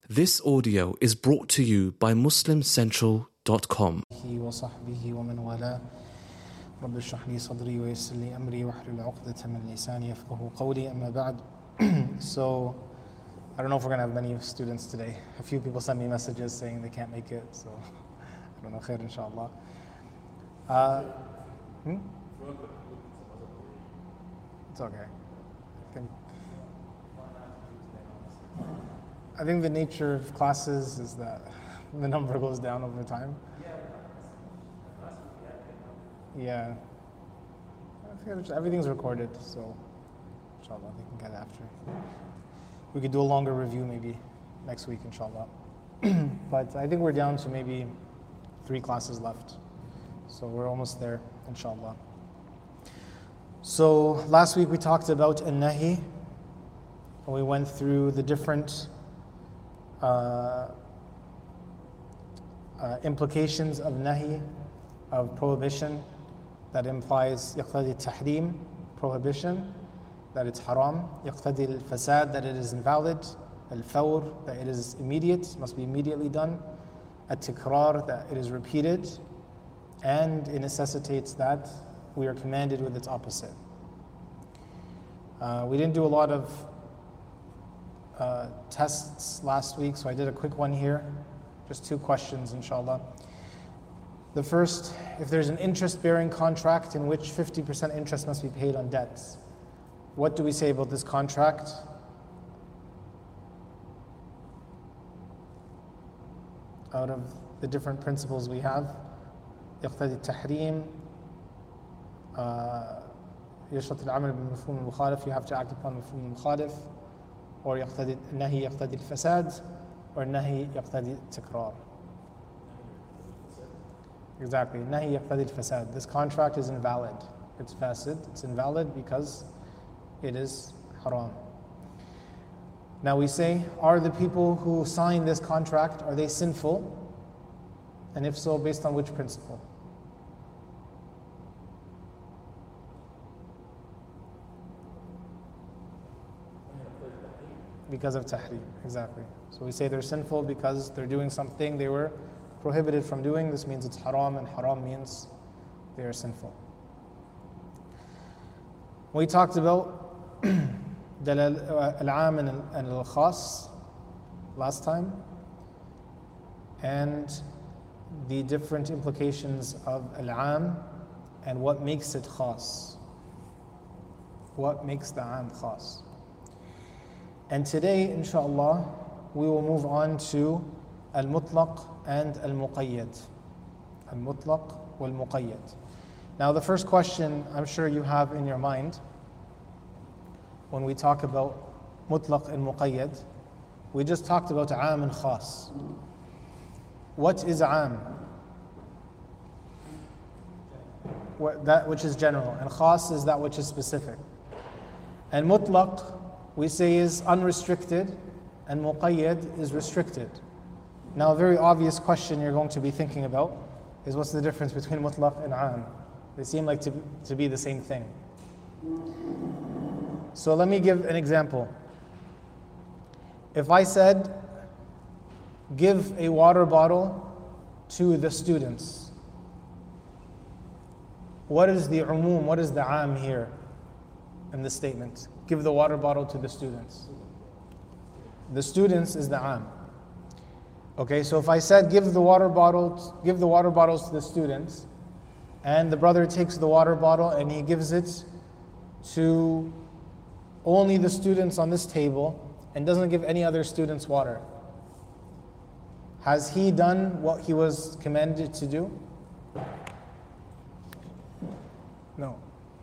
This audio is brought to you by MuslimCentral.com. وصحبه ومن والاه رب اشرح لي صدري ويسر لي أمري واحلل عقدة من لساني يفقهوا قولي أما بعد. So I don't know if we're going to have many students today. A few people sent me messages saying they can't make it, so I don't know, khair inshallah. It's okay. I think the nature of classes is that the number goes down over time. Yeah. Everything's recorded, so inshallah they can get after. We could do a longer review maybe next week, inshallah. But I think we're down to maybe 3 classes left. So we're almost there, inshallah. So last week we talked about an-nahi, and we went through the different implications of nahi, of prohibition, that implies يقتضي التحريم, prohibition, that it's haram, يقتضي الفساد, that it is invalid, al-fawr, that it is immediate, must be immediately done, at-tikrar, that it is repeated, and it necessitates that we are commanded with its opposite. We didn't do a lot of tests last week, so I did a quick one here. Just 2 questions, inshallah. The first, if there's an interest-bearing contract in which 50% interest must be paid on debts, what do we say about this contract? Out of the different principles we have, يقتضي التحريم, يشرط العمل بمفهوم المخالف, you have to act upon مفهوم المخالف, or يقتضي النهي يقتضي الفساد, or النهي يقتضي التكرار. Exactly, النهي يقتضي الفساد. This contract is invalid. It's fasid, it's invalid because it is haram. Now we say, are the people who sign this contract, are they sinful? And if so, based on which principle? Because of tahrim, exactly. So we say they're sinful because they're doing something they were prohibited from doing. This means it's haram, and haram means they are sinful. We talked about al-aam and al-khas last time, and the different implications of al-aam and what makes it khas. What makes the aam khas. And today, inshallah, we will move on to al-mutlaq and al-muqayyad. Al-mutlaq wal-muqayyad. Now the first question I'm sure you have in your mind when we talk about mutlaq and muqayyad, we just talked about aam and khas. What is aam? That which is general, and khas is that which is specific. And mutlaq, we say, is unrestricted, and muqayyad is restricted. Now a very obvious question you're going to be thinking about is, what's the difference between mutlaq and aam? They seem like to be the same thing. So let me give an example. If I said, give a water bottle to the students, what is the umum, what is the aam here in this statement? Give the water bottle to the students. The students is the aam. Okay, so if I said give the water bottles to the students, and the brother takes the water bottle and he gives it to only the students on this table and doesn't give any other students water, has he done what he was commanded to do? No.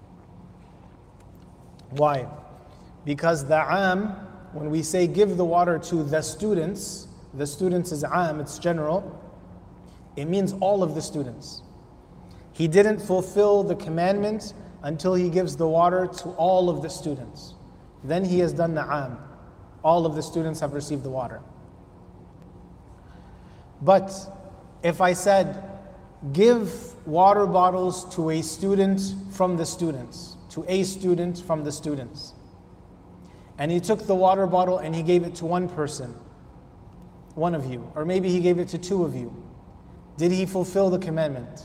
Why? Because the aam, when we say give the water to the students is aam, it's general, it means all of the students. He didn't fulfill the commandment until he gives the water to all of the students. Then he has done the aam. All of the students have received the water. But if I said, give water bottles to a student from the students, to a student from the students, and he took the water bottle and he gave it to one person, one of you, or maybe he gave it to two of you. Did he fulfill the commandment?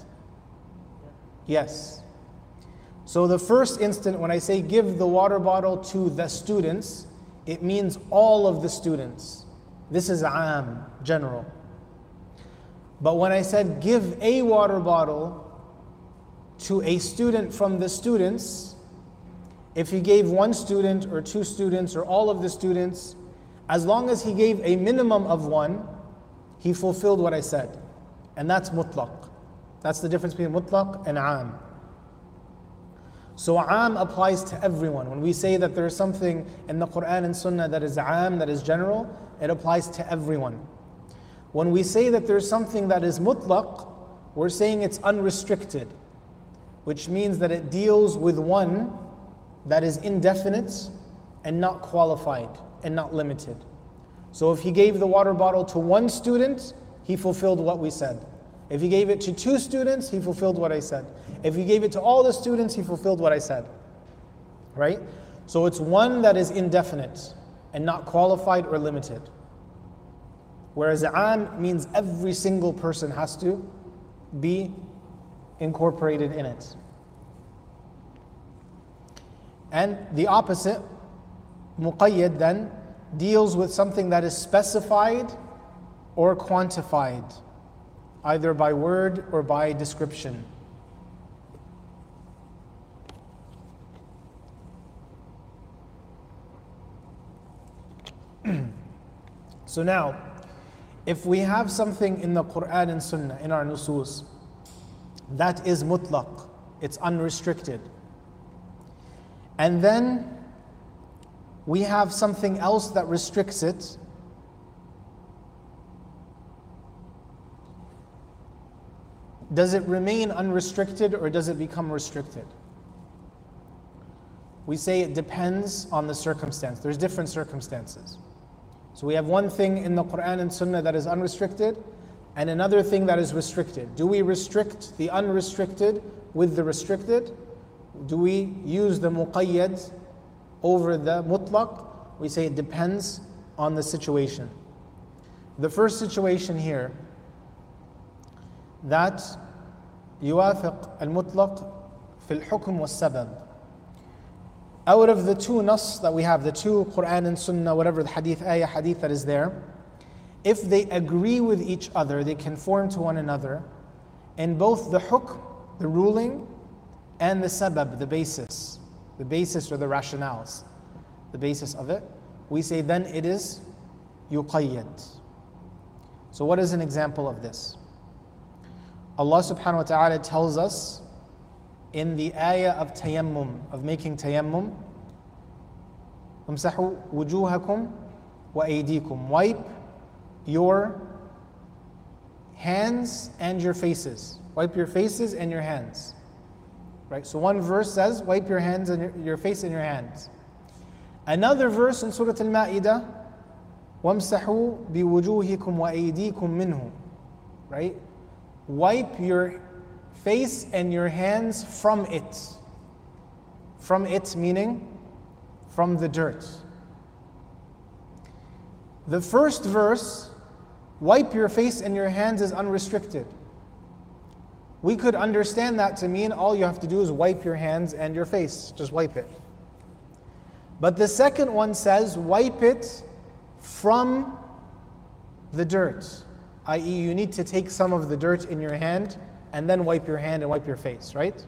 Yes. So the first instant when I say give the water bottle to the students, it means all of the students. This is aam, general. But when I said give a water bottle to a student from the students, if he gave one student or two students or all of the students, as long as he gave a minimum of one, he fulfilled what I said. And that's mutlaq. That's the difference between mutlaq and aam. So aam applies to everyone. When we say that there is something in the Quran and Sunnah that is aam, that is general, it applies to everyone. When we say that there's something that is mutlaq, we're saying it's unrestricted, which means that it deals with one that is indefinite and not qualified and not limited. So if he gave the water bottle to one student, he fulfilled what we said. If he gave it to two students, he fulfilled what I said. If he gave it to all the students, he fulfilled what I said. Right? So it's one that is indefinite and not qualified or limited. Whereas aam means every single person has to be incorporated in it. And the opposite, muqayyad then, deals with something that is specified or quantified, either by word or by description. So now, if we have something in the Quran and Sunnah, in our nusus, that is mutlaq, it's unrestricted. And then we have something else that restricts it. Does it remain unrestricted or does it become restricted? We say it depends on the circumstance. There's different circumstances. So we have one thing in the Quran and Sunnah that is unrestricted and another thing that is restricted. Do we restrict the unrestricted with the restricted? Do we use the muqayyad over the mutlaq? We say it depends on the situation. The first situation here, that يوافق المطلق في الحكم والسبب. Out of the two nas that we have, the two Quran and Sunnah, whatever the hadith, ayah, hadith that is there, if they agree with each other, they conform to one another in both the hukm, the ruling, and the sabab, the basis or the rationales, the basis of it, we say then it is yuqayyad. So what is an example of this? Allah subhanahu wa ta'ala tells us in the ayah of tayammum, of making tayammum, امسحوا وجوهكم وأيديكم, wipe your hands and your faces. Wipe your faces and your hands. Right? So one verse says, wipe your hands and your face and your hands. Another verse in Surah Al-Ma'idah, وَامْسَحُوا بِوُجُوهِكُمْ وَأَيْدِيكُمْ مِنْهُ. Right? Wipe your face and your hands from it. From it meaning from the dirt. The first verse, wipe your face and your hands, is unrestricted. We could understand that to mean all you have to do is wipe your hands and your face, just wipe it. But the second one says wipe it from the dirt, i.e. you need to take some of the dirt in your hand and then wipe your hand and wipe your face, right?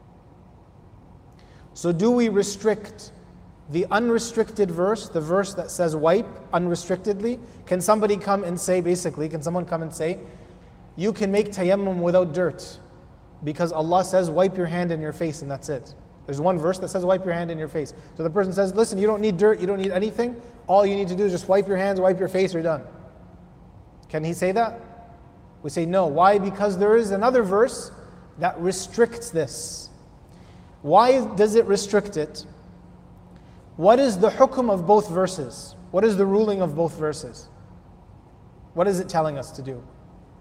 So do we restrict the unrestricted verse, the verse that says wipe unrestrictedly? Can somebody come and say, can someone come and say, you can make tayammum without dirt because Allah says wipe your hand and your face and that's it. There's one verse that says wipe your hand and your face. So the person says, listen, you don't need dirt, you don't need anything. All you need to do is just wipe your hands, wipe your face, you're done. Can he say that? We say no. Why? Because there is another verse that restricts this. Why does it restrict it? What is the hukum of both verses? What is the ruling of both verses? What is it telling us to do?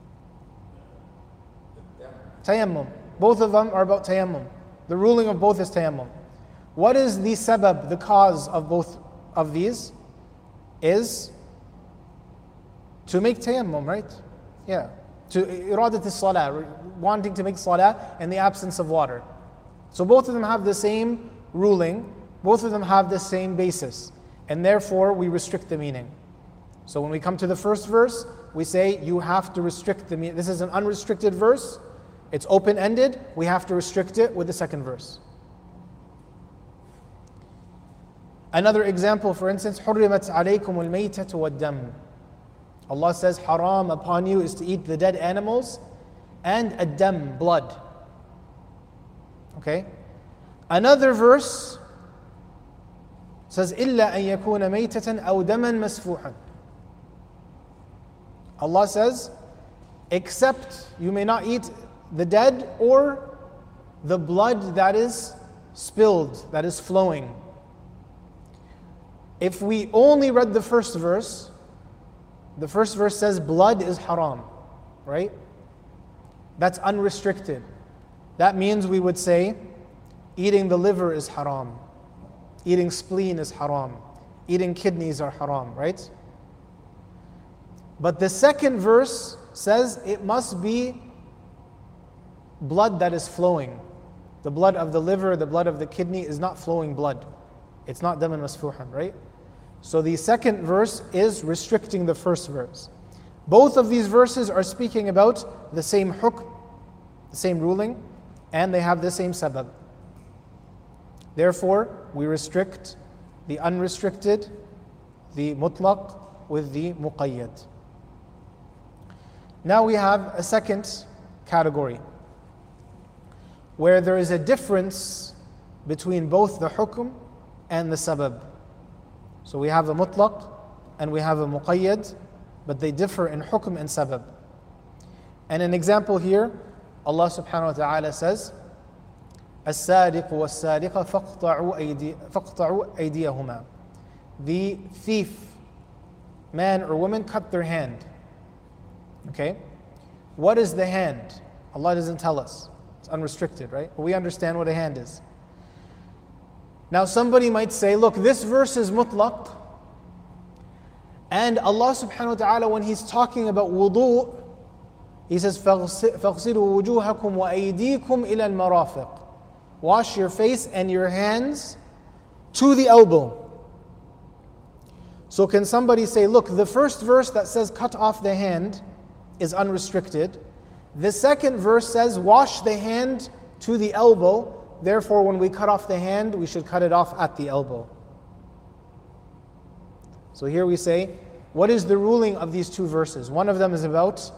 Tayammum. Both of them are about tayammum. The ruling of both is tayammum. What is the sabab, the cause of both of these? Is To make tayammum, right? Yeah. To iradat as-salah, wanting to make salah in the absence of water. So both of them have the same ruling, both of them have the same basis, and therefore we restrict the meaning. So when we come to the first verse, we say you have to restrict the meaning. This is an unrestricted verse, it's open-ended, we have to restrict it with the second verse. Another example, for instance, حُرِّمَتْ عَلَيْكُمُ الْمَيْتَةُ وَالدَّمُ. Allah says, haram upon you is to eat the dead animals and ad-dam, blood. Okay? Another verse says, إِلَّا أَن يَكُونَ مَيْتَةً أَوْ دَمًا مَسْفُوحًا. Allah says, except you may not eat the dead or the blood that is spilled, that is flowing. If we only read the first verse says blood is haram, right? That's unrestricted. That means we would say eating the liver is haram, eating spleen is haram, eating kidneys are haram, right? But the second verse says it must be blood that is flowing. The blood of the liver, the blood of the kidney is not flowing blood. It's not daman masfuhan, right? So the second verse is restricting the first verse. Both of these verses are speaking about the same hukm, the same ruling, and they have the same sabab. Therefore, we restrict the unrestricted, the mutlaq, with the muqayyad. Now we have a second category where there is a difference between both the hukm and the sabab. So we have a mutlaq and we have a muqayyad, but they differ in hukm and sabab. And an example here, Allah subhanahu wa ta'ala says, السارق والسارقة فاقطعوا أيديهما. The thief, man or woman, cut their hand. Okay? What is the hand? Allah doesn't tell us. It's unrestricted, right? But we understand what a hand is. Now somebody might say, look, this verse is mutlaq, and Allah subhanahu wa ta'ala, when He's talking about wudu, He says, فَاغْسِلُوا وُجُوهَكُمْ وَأَيْدِيكُمْ إِلَى الْمَرَافِقِ. Wash your face and your hands to the elbow. So can somebody say, look, the first verse that says cut off the hand is unrestricted. The second verse says wash the hand to the elbow. Therefore, when we cut off the hand, we should cut it off at the elbow. So here we say, what is the ruling of these two verses? One of them is about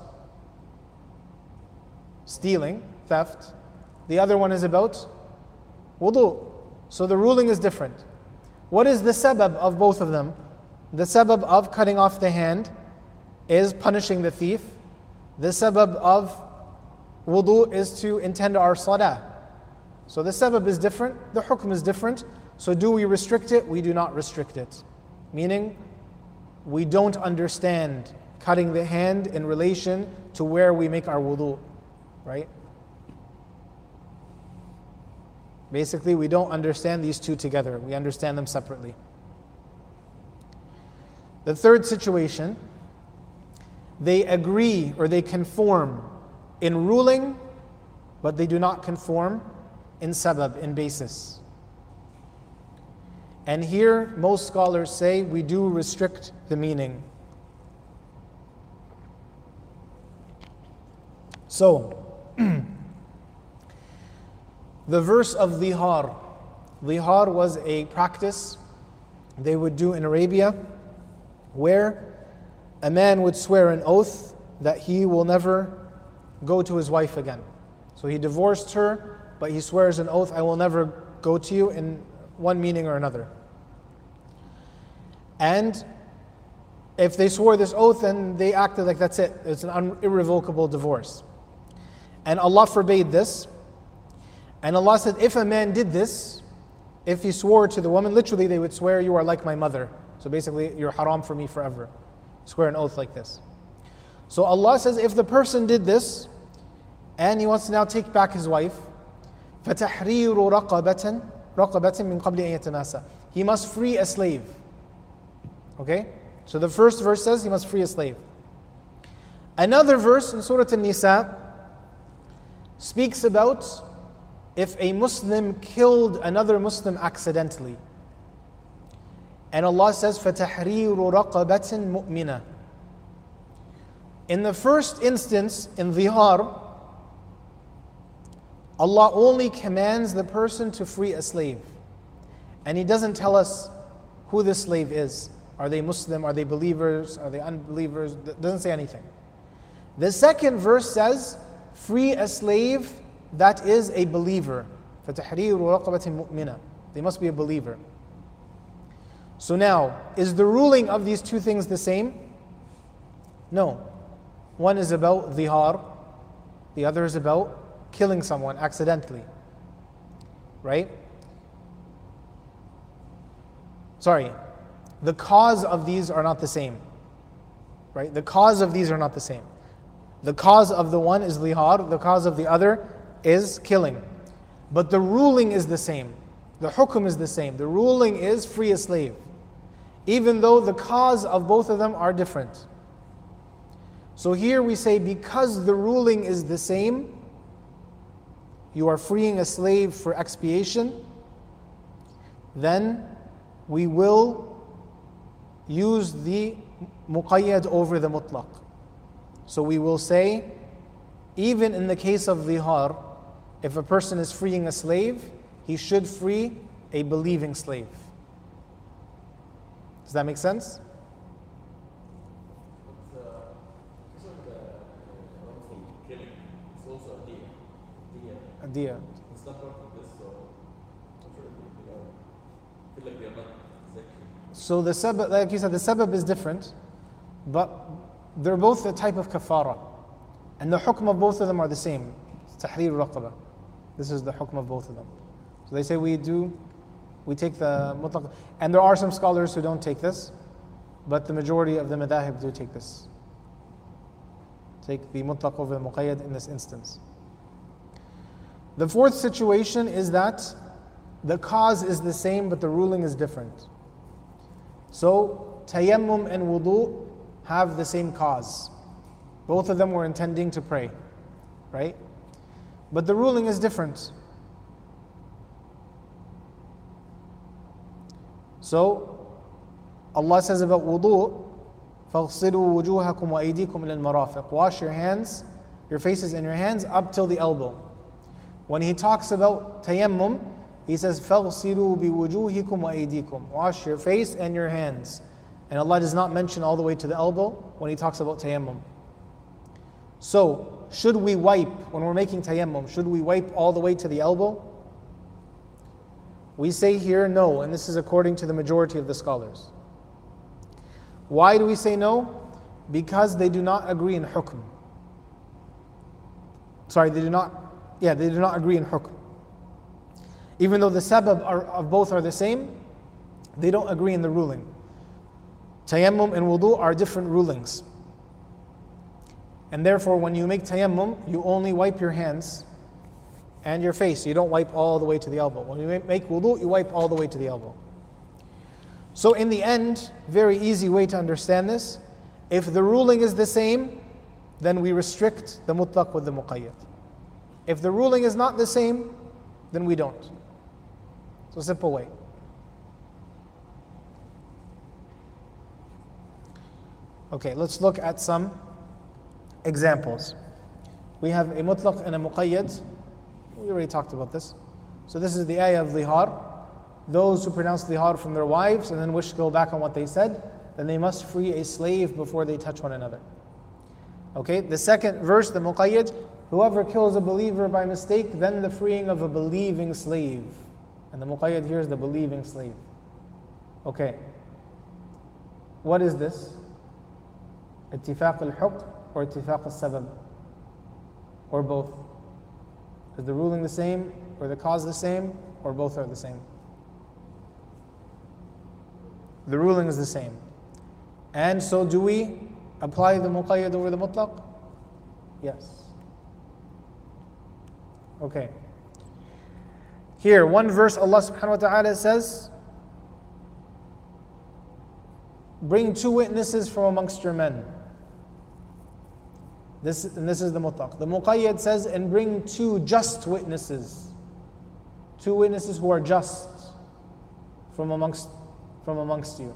stealing, theft. The other one is about wudu. So the ruling is different. What is the sabab of both of them? The sabab of cutting off the hand is punishing the thief. The sabab of wudu is to intend our salah. So the sabab is different, the hukm is different. So do we restrict it? We do not restrict it. Meaning, we don't understand cutting the hand in relation to where we make our wudu, right? Basically, we don't understand these two together. We understand them separately. The third situation, they agree or they conform in ruling, but they do not conform in sabab, in basis. And here, most scholars say we do restrict the meaning. So, the verse of dhihar. Dhihar was a practice they would do in Arabia where a man would swear an oath that he will never go to his wife again. So he divorced her, but he swears an oath, I will never go to you, in one meaning or another. And if they swore this oath, then they acted like that's it. It's an irrevocable divorce. And Allah forbade this. And Allah said, if a man did this, if he swore to the woman, literally they would swear, you are like my mother. So basically, you're haram for me forever. Swear an oath like this. So Allah says, if the person did this, and he wants to now take back his wife, فَتَحْرِيرُ رَقَبَةٍ مِّن قَبْلِ أَن يَتَمَاسَ. He must free a slave. Okay? So the first verse says he must free a slave. Another verse in Surah An-Nisa speaks about if a Muslim killed another Muslim accidentally. And Allah says, فَتَحْرِيرُ رَقَبَةٍ مُؤْمِنَةٍ. In the first instance, in dhihar, Allah only commands the person to free a slave. And He doesn't tell us who the slave is. Are they Muslim? Are they believers? Are they unbelievers? Doesn't say anything. The second verse says, free a slave that is a believer. فَتَحْرِيرُ رَقَبَةٍ مُؤْمِنَةٍ. They must be a believer. So now, is the ruling of these two things the same? No. One is about dhihar, the other is about killing someone accidentally. Right? Sorry. The cause of these are not the same. Right? The cause of these are not the same. The cause of the one is dhihar, the cause of the other is killing. But the ruling is the same. The hukum is the same. The ruling is free a slave. Even though the cause of both of them are different. So here we say because the ruling is the same, you are freeing a slave for expiation, then we will use the muqayyad over the mutlaq. So we will say, even in the case of dhihar, if a person is freeing a slave, he should free a believing slave. Does that make sense? A diya. It's not part of this, so I'm sure I feel like they are not exactly. So the sabab, like you said, the sabab is different, but they're both a type of kafara. And the hukm of both of them are the same. Tahrir raqaba. This is the hukm of both of them. So they say we take the mutlaq. And there are some scholars who don't take this, but the majority of the madahib do take this. Take the mutlaq over the muqayyad in this instance. The fourth situation is that the cause is the same, but the ruling is different. So, tayammum and wudu have the same cause. Both of them were intending to pray, right? But the ruling is different. So, Allah says about wudu, فَاغْسِلُوا وُجُوهَكُمْ وَأَيْدِيكُمْ إِلَى الْمَرَافِقِ. Wash your hands, your faces and your hands up till the elbow. When He talks about tayammum, He says, فَاغْسِلُوا بِوُجُوهِكُمْ وَأَيْدِيكُمْ. Wash your face and your hands. And Allah does not mention all the way to the elbow when He talks about tayammum. So, should we wipe, when we're making tayammum, should we wipe all the way to the elbow? We say here no, and this is according to the majority of the scholars. Why do we say no? Because they do not agree in hukm. They do not agree in hukm. Even though the sabab of both are the same, they don't agree in the ruling. Tayammum and wudu are different rulings. And therefore, when you make tayammum, you only wipe your hands and your face. You don't wipe all the way to the elbow. When you make wudu, you wipe all the way to the elbow. So in the end, very easy way to understand this, if the ruling is the same, then we restrict the mutlaq with the muqayyad. If the ruling is not the same, then we don't. It's a simple way. Okay, let's look at some examples. We have a mutlaq and a muqayyad. We already talked about this. So this is the ayah of dhihar. Those who pronounce dhihar from their wives and then wish to go back on what they said, then they must free a slave before they touch one another. Okay, the second verse, the muqayyad, whoever kills a believer by mistake, then the freeing of a believing slave. And the muqayyad here is the believing slave. Okay. What is this? Ittifaq al-hukm or ittifaq al-sabab? Or both? Is the ruling the same or the cause the same or both are the same? The ruling is the same. And so do we apply the muqayyad over the mutlaq? Yes. Okay. Here, one verse Allah subhanahu wa ta'ala says, bring two witnesses from amongst your men. This is the mutlaq. The muqayyad says, and bring two just witnesses. Two witnesses who are just from amongst you.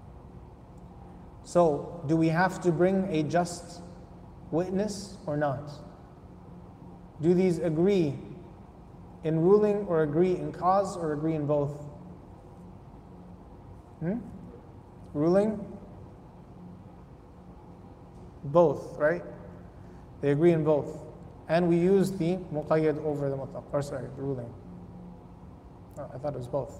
So, do we have to bring a just witness or not? Do these agree in ruling or agree in cause or agree in both? Ruling? Both, right? They agree in both. And we use the muqayyad over the mutlaq. Or sorry, the ruling. Oh, I thought it was both.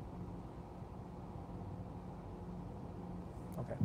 Okay.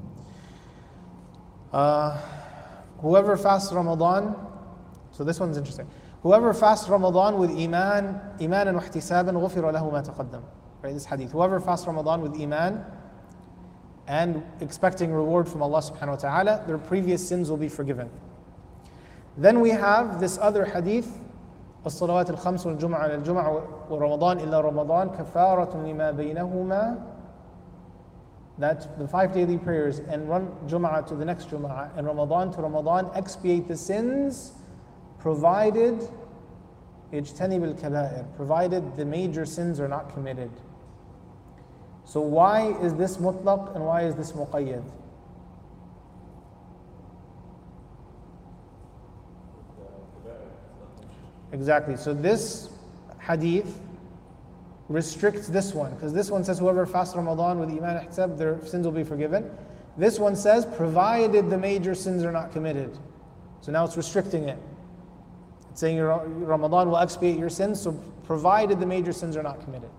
Whoever fasts Ramadan, so this one's interesting. Whoever fasts Ramadan with iman and ihtisaban, غُفِرَ لَهُ مَا تَقَدَّمَ. Right, this hadith. Whoever fasts Ramadan with iman and expecting reward from Allah subhanahu wa ta'ala, their previous sins will be forgiven. Then we have this other hadith, الصلوات الخمس والجمعة على الجمعة ورمضان إلا رمضان كفارة لما بينهما. That the 5 daily prayers and one Jum'ah to the next Jum'ah and Ramadan to Ramadan expiate the sins, provided اجتنب الكبائر, provided the major sins are not committed. So why is this mutlaq and why is this muqayyad? Exactly. So this hadith restricts this one, because this one says whoever fasts Ramadan with iman and ihtisab, their sins will be forgiven. This one says provided the major sins are not committed. So now it's restricting it. It's saying your Ramadan will expiate your sins, so provided the major sins are not committed.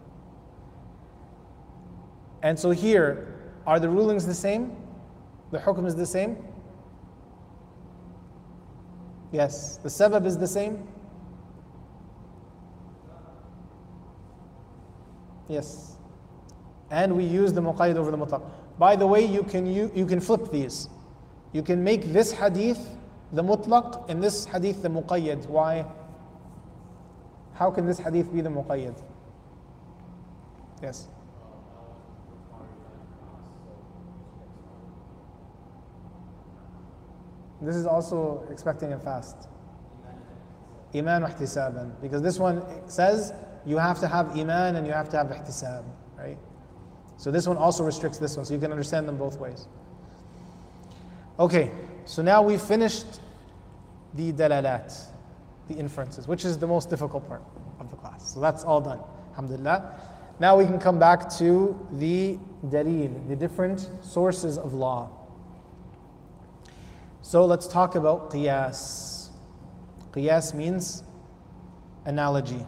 And so here, are the rulings the same? The hukm is the same? Yes. The sabab is the same? Yes. And we use the muqayyad over the mutlaq. By the way, you can flip these. You can make this hadith the mutlaq and this hadith the muqayyad. Why? How can this hadith be the muqayyad? Yes. This is also expecting a fast. Iman wa ihtisaban. Because this one says you have to have iman and you have to have ihtisab, right? So this one also restricts this one, so you can understand them both ways. Okay, so now we've finished the dalalat, the inferences, which is the most difficult part of the class. So that's all done, alhamdulillah. Now we can come back to the dalil, the different sources of law. So let's talk about qiyas. Qiyas means analogy.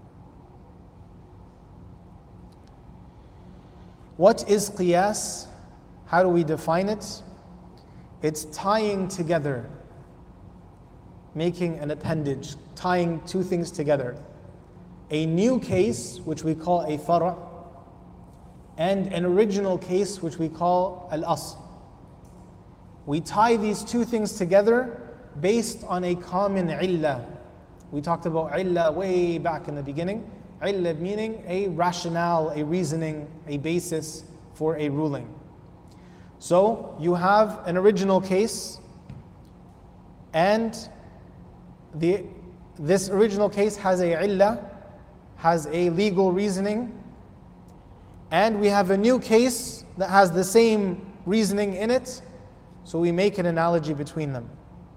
What is qiyas? How do we define it? It's tying together, making an appendage, tying two things together. A new case, which we call a fara', and an original case, which we call al-asl. We tie these two things together based on a common illah. We talked about illah way back in the beginning. Illah meaning a rationale, a reasoning, a basis for a ruling. So you have an original case, and this original case has a illah, has a legal reasoning, and we have a new case that has the same reasoning in it, so we make an analogy between them.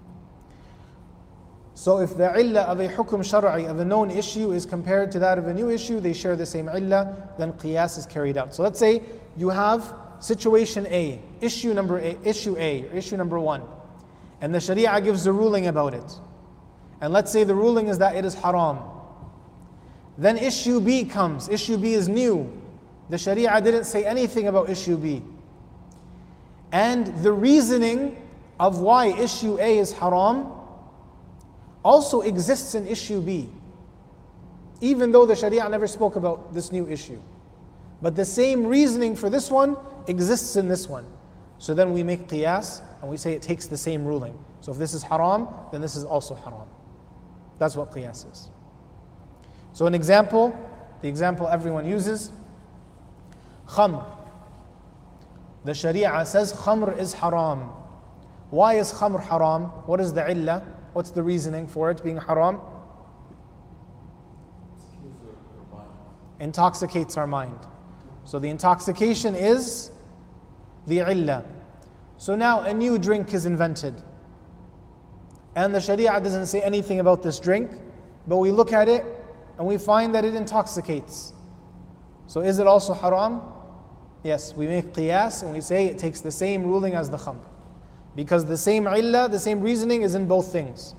So if the illah of a hukum shar'i, of a known issue, is compared to that of a new issue, they share the same illah, then qiyas is carried out. So let's say you have situation A, issue number A, or issue number 1, and the sharia gives a ruling about it. And let's say the ruling is that it is haram. Then issue B comes. Issue B is new. The sharia didn't say anything about issue B. And the reasoning of why issue A is haram also exists in issue B, even though the sharia never spoke about this new issue. But the same reasoning for this one exists in this one. So then we make qiyas and we say it takes the same ruling. So if this is haram, then this is also haram. That's what qiyas is. So an example, the example everyone uses, khamr. The sharia says khamr is haram. Why is khamr haram? What is the illah? What's the reasoning for it being haram? Intoxicates our mind. So the intoxication is the illah. So now a new drink is invented. And the Sharia doesn't say anything about this drink, but we look at it and we find that it intoxicates. So is it also haram? Yes, we make qiyas and we say it takes the same ruling as the khamr. Because the same illah, the same reasoning is in both things.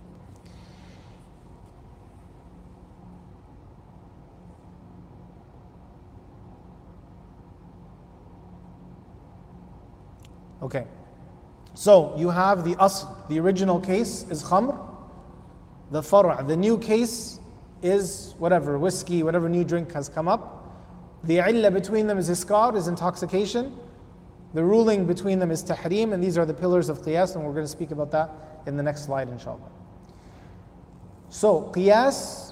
Okay, so you have the asl, the original case is khamr, the far', the new case is whatever, whiskey, whatever new drink has come up. The illah between them is iskar, is intoxication. The ruling between them is tahreem, and these are the pillars of qiyas, and we're going to speak about that in the next slide, inshallah. So, qiyas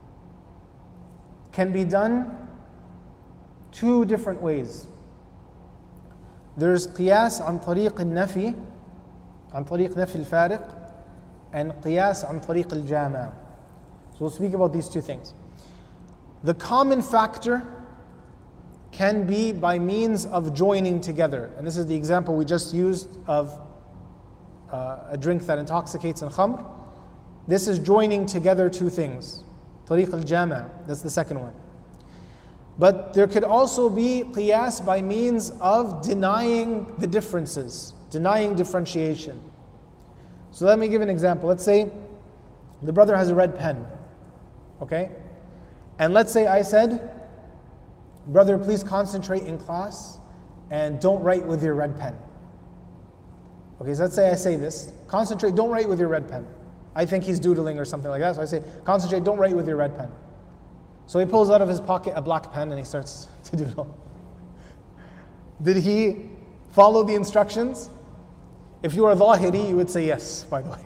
can be done two different ways. There's qiyas عن طريق النفي, عن طريق نفي الفارق, and qiyas عن طريق الجامع. So we'll speak about these two things. The common factor can be by means of joining together. And this is the example we just used of a drink that intoxicates in khamr. This is joining together two things. Tariq al-jama', that's the second one. But there could also be qiyas by means of denying the differences, denying differentiation. So let me give an example. Let's say the brother has a red pen, okay? And let's say I said, brother, please concentrate in class and don't write with your red pen. Okay, so let's say I say this, concentrate, don't write with your red pen. I think he's doodling or something like that, so I say, concentrate, don't write with your red pen. So he pulls out of his pocket a black pen and he starts to doodle. Did he follow the instructions? If you are dhahiri, you would say yes, by the way.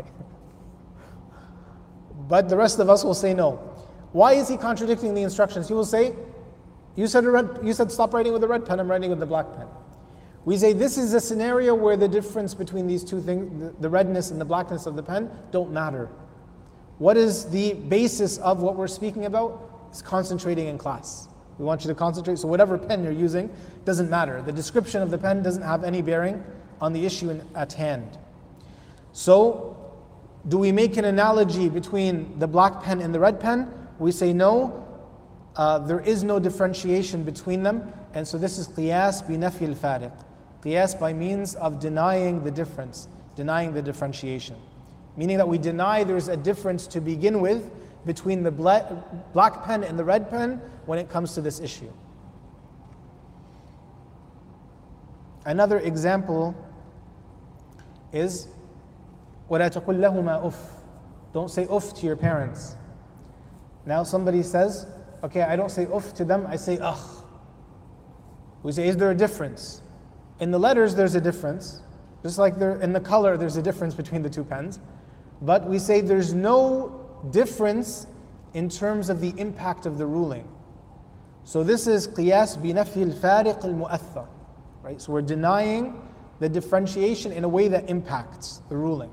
But the rest of us will say no. Why is he contradicting the instructions? He will say, you said stop writing with the red pen, I'm writing with the black pen. We say this is a scenario where the difference between these two things, the redness and the blackness of the pen, don't matter. What is the basis of what we're speaking about? It's concentrating in class. We want you to concentrate, so whatever pen you're using doesn't matter. The description of the pen doesn't have any bearing on the issue at hand. So, do we make an analogy between the black pen and the red pen? We say no, there is no differentiation between them, and so this is qiyas bi nafi al-fariq. Qiyas by means of denying the difference, denying the differentiation. Meaning that we deny there's a difference to begin with between the black pen and the red pen when it comes to this issue. Another example is وَلَا تَقُلْ لَهُمَا أُفْ. Don't say uff to your parents. Now somebody says, okay, I don't say uff to them, I say ugh. We say, is there a difference? In the letters there's a difference, just like in the color there's a difference between the two pens. But we say there's no difference in terms of the impact of the ruling. So this is qiyas bi nafi al-fariq al-mu'athar. Right? So we're denying the differentiation in a way that impacts the ruling.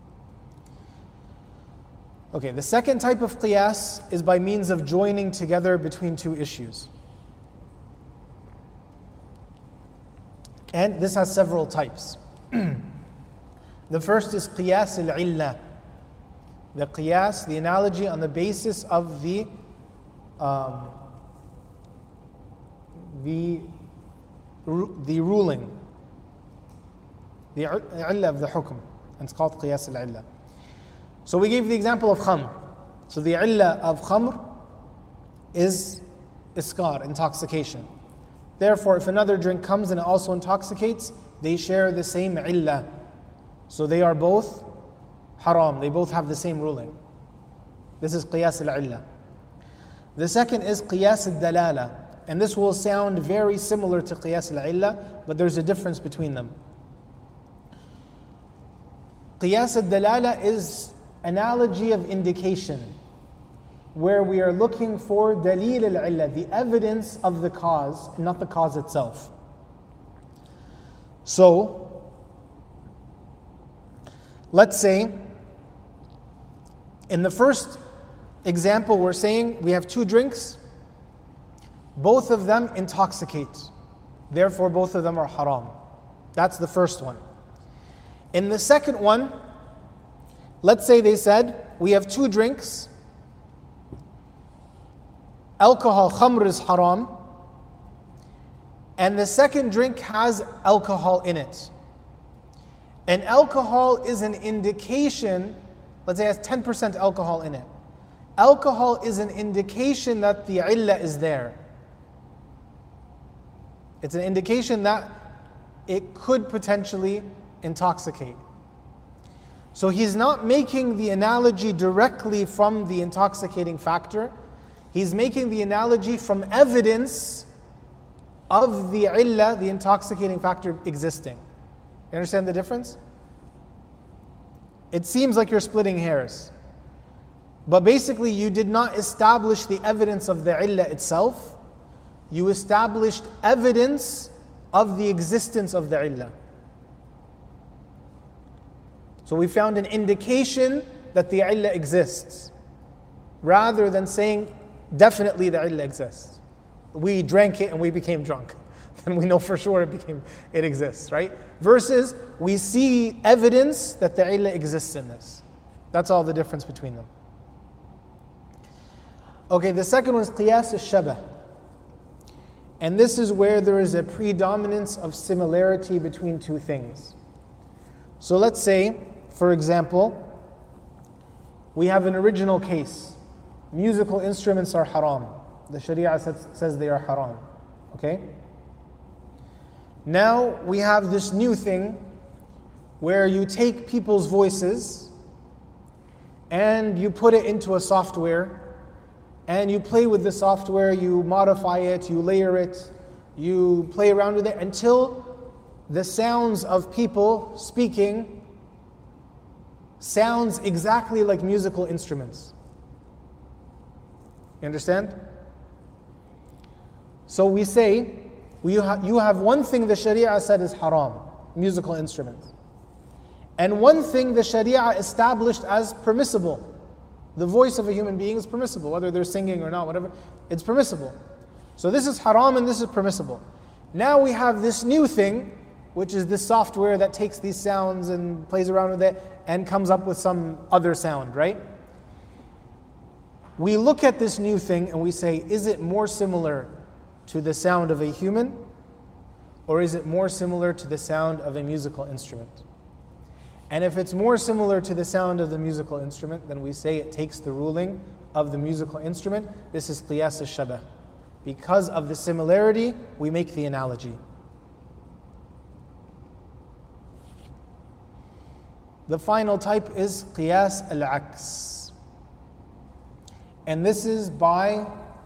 Okay, the second type of qiyas is by means of joining together between two issues. And this has several types. The first is qiyas al-illah. The qiyas, the analogy on the basis of the ruling, the illah of the hukm, and it's called qiyas al-illah. So we gave the example of khamr. So the illah of khamr is iskar, intoxication. Therefore, if another drink comes and it also intoxicates, they share the same illah. So they are both haram, they both have the same ruling. This is qiyas al-illah. The second is qiyas al-dalala. And this will sound very similar to qiyas al-illah, but there's a difference between them. Qiyas al-dalala is analogy of indication, where we are looking for dalil al-illah, the evidence of the cause, not the cause itself. So, Let's say, in the first example, we're saying we have two drinks, both of them intoxicate, therefore both of them are haram. That's the first one. In the second one, let's say they said, we have two drinks, alcohol, khamr is haram, and the second drink has alcohol in it. And alcohol is an indication, let's say it has 10% alcohol in it. Alcohol is an indication that the illah is there. It's an indication that it could potentially intoxicate. So he's not making the analogy directly from the intoxicating factor. He's making the analogy from evidence of the illah, the intoxicating factor existing. You understand the difference? It seems like you're splitting hairs. But basically you did not establish the evidence of the illah itself. You established evidence of the existence of the illah. So we found an indication that the illah exists, rather than saying definitely the illah exists. We drank it and we became drunk. Then we know for sure it exists, right? Versus we see evidence that the illah exists in this. That's all the difference between them. Okay, the second one is qiyas al-shabah. And this is where there is a predominance of similarity between two things. So let's say, for example, we have an original case. Musical instruments are haram. The Sharia says they are haram. Okay? Now we have this new thing where you take people's voices and you put it into a software and you play with the software, you modify it, you layer it, you play around with it until the sounds of people speaking sounds exactly like musical instruments. You understand? So we say, you have one thing the Sharia said is haram, musical instruments. And one thing the Sharia established as permissible. The voice of a human being is permissible, whether they're singing or not, whatever, it's permissible. So this is haram and this is permissible. Now we have this new thing, which is this software that takes these sounds and plays around with it and comes up with some other sound, right? We look at this new thing and we say, is it more similar to the sound of a human, or is it more similar to the sound of a musical instrument? And if it's more similar to the sound of the musical instrument, then we say it takes the ruling of the musical instrument. This is qiyas al-shabah. Because of the similarity, we make the analogy. The final type is qiyas al-aks. And this is by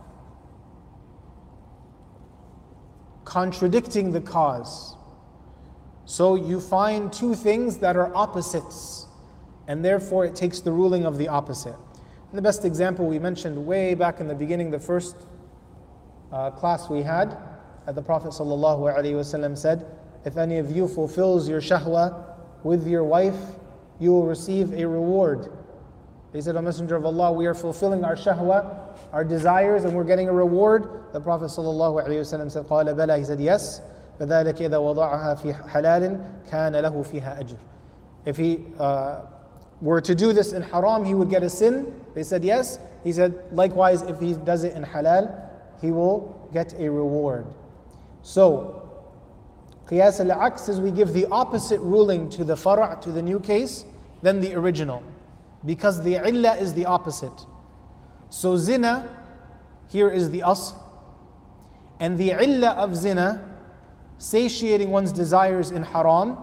contradicting the cause. So you find two things that are opposites, and therefore it takes the ruling of the opposite. And the best example we mentioned way back in the beginning, the first class we had, the Prophet ﷺ said, if any of you fulfills your shahwa with your wife, you will receive a reward. They said, O Messenger of Allah, we are fulfilling our shahwa, our desires, and we're getting a reward. The Prophet ﷺ said, قال بلى, he said, yes. فذلك إذا وضعها في حلال كان له فيها أجر. If he were to do this in haram, he would get a sin. They said yes. He said likewise, if he does it in halal, he will get a reward. So qiyas al-aks is we give the opposite ruling to the fara', to the new case, than the original, because the illah is the opposite. So zina here is the asl, and the illah of zina, satiating one's desires in haram,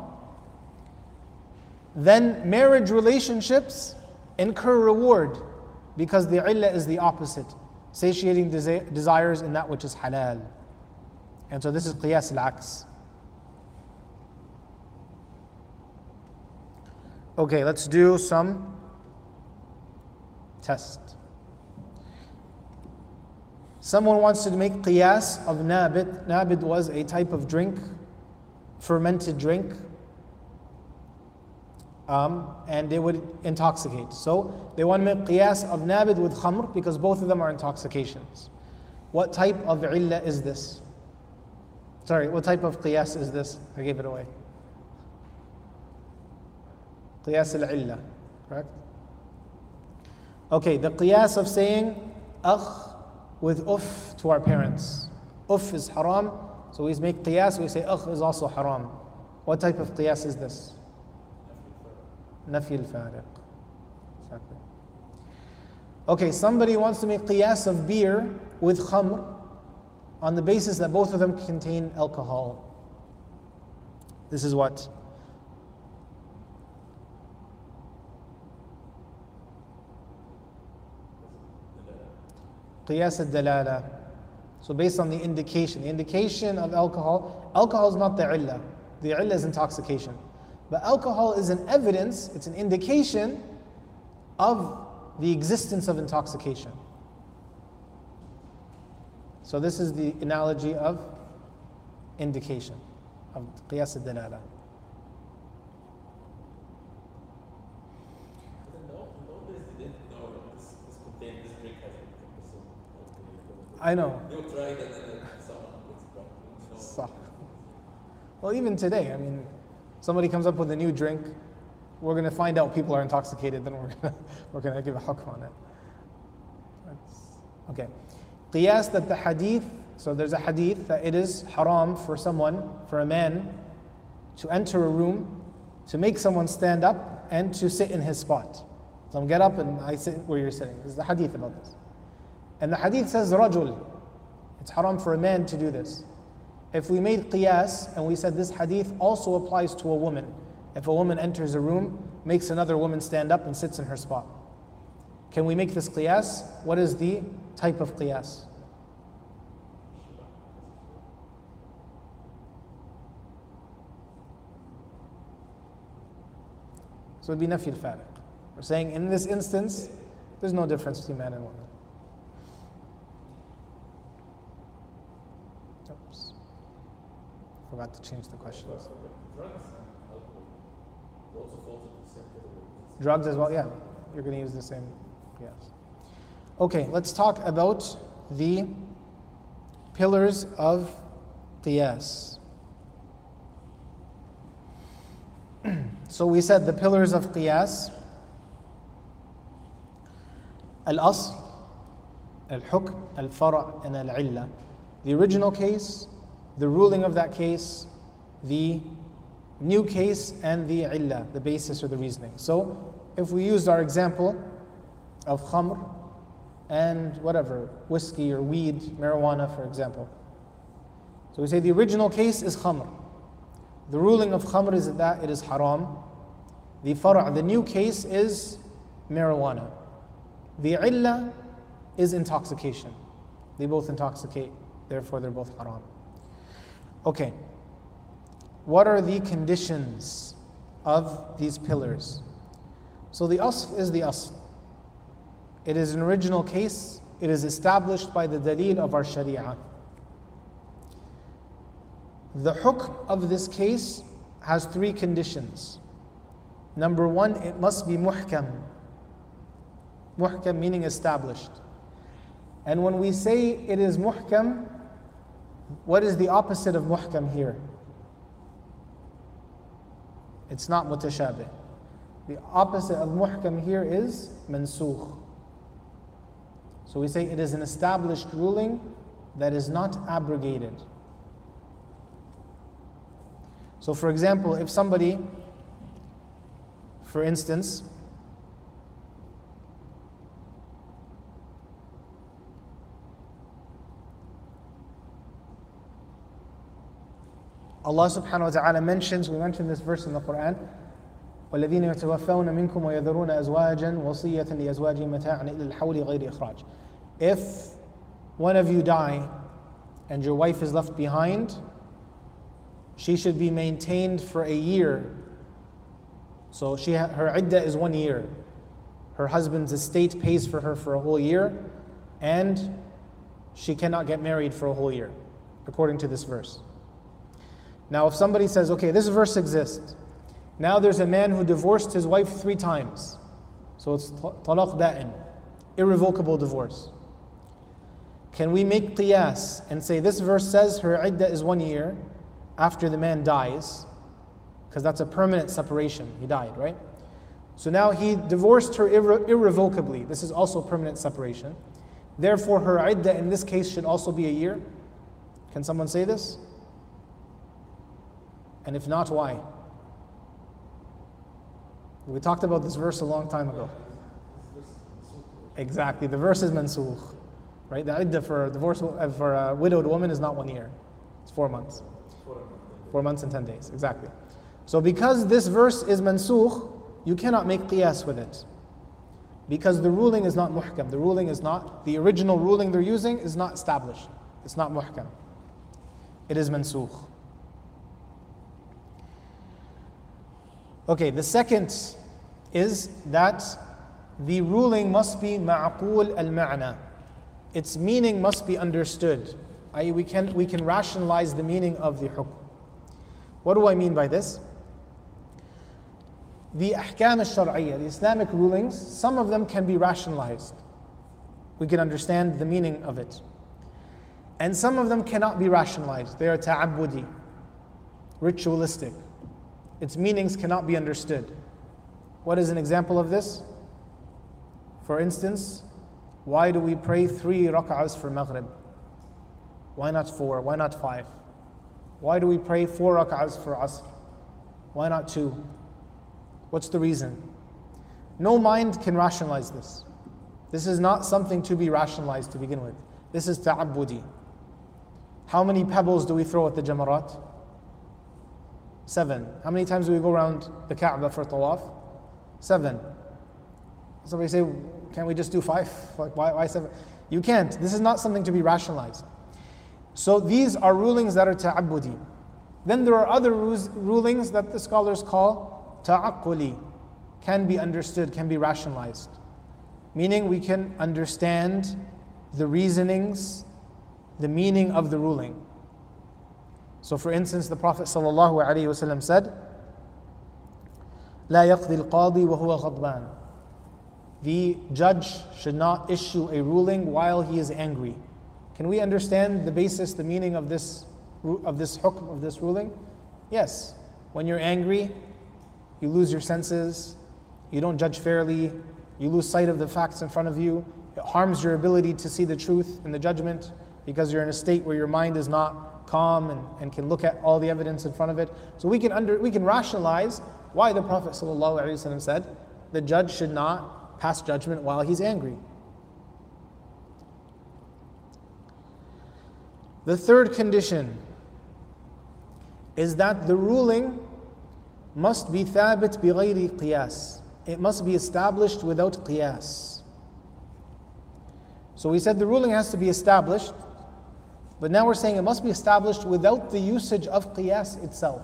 then marriage relationships incur reward because the illah is the opposite, satiating desires in that which is halal. And so this is qiyas al-aks. Okay, let's do some test. Someone wants to make qiyas of nabid. Nabid was a type of drink, fermented drink. and they would intoxicate. So they want to make qiyas of nabid with khamr because both of them are intoxications. What type of illah is this? Sorry, what type of qiyas is this? I gave it away. Qiyas al-illah, correct? Okay, the qiyas of saying akh with uff to our parents. Uff is haram, so we make qiyas, we say akh is also haram. What type of qiyas is this? Nafi al-fariq. Exactly. Okay, somebody wants to make qiyas of beer with khamr on the basis that both of them contain alcohol. This is what? Qiyas al-dalala. So based on the indication of alcohol is not the illah. The illah is intoxication. But alcohol is an evidence, it's an indication of the existence of intoxication. So this is the analogy of indication, of qiyas al-dalala. I know. You try that and then someone gets drunk. صح. Well, even today, I mean, somebody comes up with a new drink, we're going to find out people are intoxicated, then we're going to give a hukm on it. Okay. Qiyas that the hadith, so there's a hadith that it is haram for someone, for a man, to enter a room, to make someone stand up, and to sit in his spot. So get up and I sit where you're sitting. There's the hadith about this. And the hadith says rajul. It's haram for a man to do this. If we made qiyas and we said this hadith also applies to a woman. If a woman enters a room, makes another woman stand up and sits in her spot. Can we make this qiyas? What is the type of qiyas? So it would be nafi al-fariq. We're saying in this instance, there's no difference between man and woman. Oops. Forgot to change the questions. Drugs as well, yeah. You're going to use the same, yes. Okay, let's talk about the pillars of qiyas. So we said the pillars of qiyas: al-asl, al-hukm, al-fara', and al-illah. The original case, the ruling of that case, the new case, and the illah, the basis or the reasoning. So if we used our example of khamr and whatever, whiskey or weed, marijuana for example. So we say the original case is khamr. The ruling of khamr is that it is haram. The fara', the new case is marijuana. The illah is intoxication. They both intoxicate, therefore they're both haram. Okay. What are the conditions of these pillars? So the asl is the asl. It is an original case. It is established by the daleel of our sharia. The hukm of this case has three conditions. Number one, it must be muhkam. Muhkam meaning established. And when we say it is muhkam, what is the opposite of muhkam here? It's not mutashabih. The opposite of muhkam here is mansukh. So we say it is an established ruling that is not abrogated. So for example, if somebody, for instance, Allah subhanahu wa ta'ala mentions, we mentioned this verse in the Quran, وَالَّذِينَ يَتَوَفَّوْنَ مِنْكُمْ وَيَذَرُونَ أَزْوَاجًا وَصِيَّةً لِأَزْوَاجِهِمْ مَتَاعًا إِلَى الْحَوْلِ غَيْرِ إِخْرَاجٍ. If one of you die and your wife is left behind, she should be maintained for a year. So her iddah is 1 year. Her husband's estate pays for her for a whole year, and she cannot get married for a whole year, according to this verse. Now, if somebody says, okay, this verse exists. Now there's a man who divorced his wife 3 times. So it's talaq da'in, irrevocable divorce. Can we make qiyas and say this verse says her iddah is 1 year after the man dies? Because that's a permanent separation. He died, right? So now he divorced her irrevocably. This is also permanent separation. Therefore, her iddah in this case should also be 1 year. Can someone say this? And if not, why? We talked about this verse a long time ago. Exactly, the verse is mansukh. Right? The iddah for a widowed woman is not 1 year. It's 4 months. 4 months and 10 days, exactly. So because this verse is mansukh, you cannot make qiyas with it. Because the ruling is not muhkam. The original ruling they're using is not established. It's not muhkam. It is mansukh. Okay, the second is that the ruling must be ma'qul al-ma'na. Its meaning must be understood. i.e. we can rationalize the meaning of the hukm. What do I mean by this? The ahkam al-shar'iyyah, the Islamic rulings, some of them can be rationalized. We can understand the meaning of it. And some of them cannot be rationalized. They are ta'abbudi, ritualistic. Its meanings cannot be understood. What is an example of this? For instance, why do we pray 3 rak'ahs for Maghrib? Why not 4? Why not 5? Why do we pray 4 rak'ahs for Asr? Why not 2? What's the reason? No mind can rationalize this. This is not something to be rationalized to begin with. This is ta'abbudi. How many pebbles do we throw at the jamarat? 7. How many times do we go around the Kaaba for tawaf? 7. Somebody say, can't we just do 5? Like, why 7? You can't. This is not something to be rationalized. So these are rulings that are ta'abbudi. Then there are other rulings that the scholars call ta'aqquli, can be understood, can be rationalized. Meaning we can understand the reasonings, the meaning of the ruling. So for instance, the Prophet ﷺ said, لا يقضي القاضي وهو غضبان. The judge should not issue a ruling while he is angry. Can we understand the basis, the meaning of this hukm, of this ruling? Yes. When you're angry, you lose your senses, you don't judge fairly, you lose sight of the facts in front of you, it harms your ability to see the truth in the judgment because you're in a state where your mind is not calm and can look at all the evidence in front of it. So we can rationalize why the Prophet ﷺ said the judge should not pass judgment while he's angry. The third condition is that the ruling must be thabit bighayri qiyas. It must be established without qiyas. So we said the ruling has to be established, but now we're saying it must be established without the usage of qiyas itself.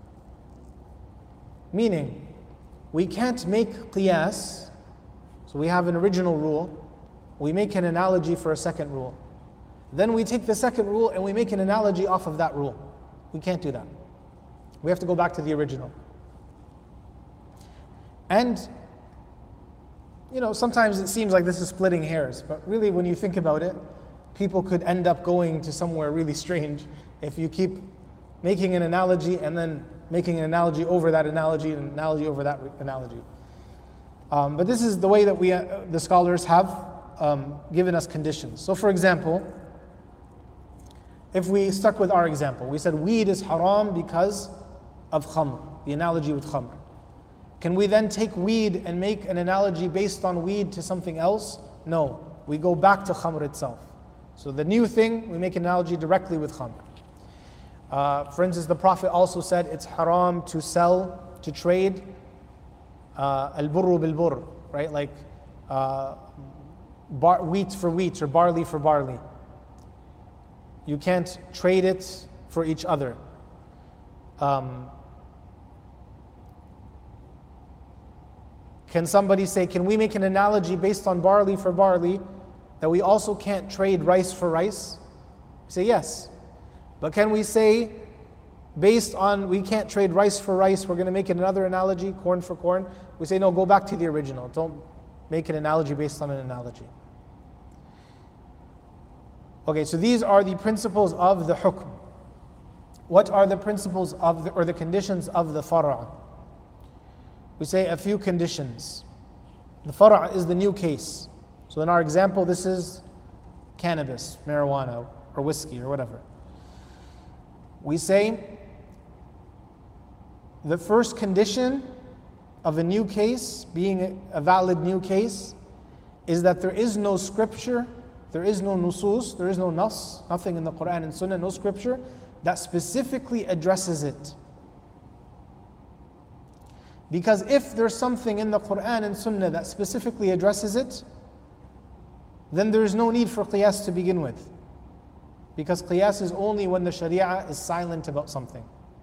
Meaning, we can't make qiyas, so we have an original rule, we make an analogy for a second rule. Then we take the second rule and we make an analogy off of that rule. We can't do that. We have to go back to the original. And, sometimes it seems like this is splitting hairs, but really when you think about it, people could end up going to somewhere really strange if you keep making an analogy and then making an analogy over that analogy and an analogy over that analogy. But this is the way that the scholars have given us conditions. So for example, if we stuck with our example, we said weed is haram because of khamr, the analogy with khamr. Can we then take weed and make an analogy based on weed to something else? No, we go back to khamr itself. So the new thing, we make an analogy directly with khamr. For instance, the Prophet also said it's haram to sell, to trade al-burru bil-burr, right? Like wheat for wheat or barley for barley. You can't trade it for each other. Can somebody say, can we make an analogy based on barley for barley that we also can't trade rice for rice? Say yes. But can we say based on we can't trade rice for rice, we're going to make it another analogy, corn for corn. We say, no, go back to the original. Don't make an analogy based on an analogy. Okay, so these are the principles of the hukm. What are the principles of or the conditions of the fara'? We say a few conditions. The fara' is the new case. So in our example, this is cannabis, marijuana, or whiskey, or whatever. We say the first condition of a new case, being a valid new case, is that there is no scripture, there is no nusus, there is no nas, nothing in the Quran and Sunnah, no scripture that specifically addresses it. Because if there's something in the Quran and Sunnah that specifically addresses it, then there is no need for qiyas to begin with. Because qiyas is only when the sharia is silent about something.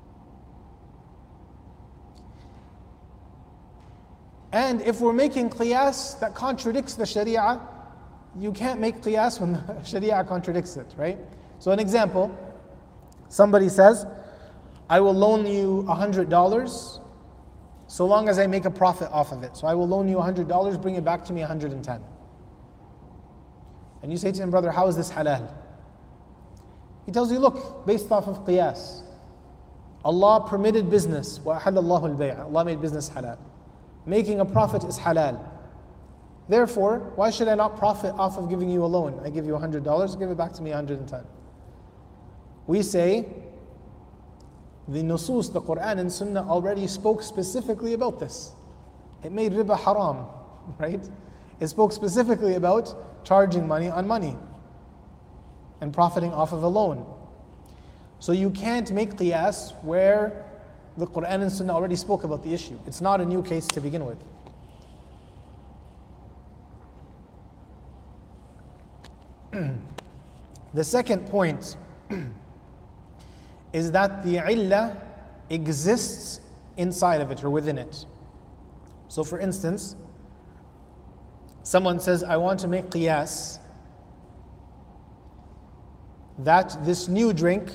And if we're making qiyas that contradicts the sharia, you can't make qiyas when the sharia contradicts it, right? So an example, somebody says, I will loan you $100 so long as I make a profit off of it. So I will loan you $100, bring it back to me 110. And you say to him, brother, how is this halal? He tells you, look, based off of qiyas, Allah permitted business. وَأَحَلَّ اللَّهُ الْبَيْعَ. Allah made business halal. Making a profit is halal. Therefore, why should I not profit off of giving you a loan? I give you $100, give it back to me 110. We say, the nusus, the Quran and Sunnah already spoke specifically about this. It made riba haram, right? It spoke specifically about charging money on money and profiting off of a loan. So you can't make qiyas where the Quran and Sunnah already spoke about the issue. It's not a new case to begin with. The second point is that the illah exists inside of it or within it. So for instance, someone says, I want to make qiyas that this new drink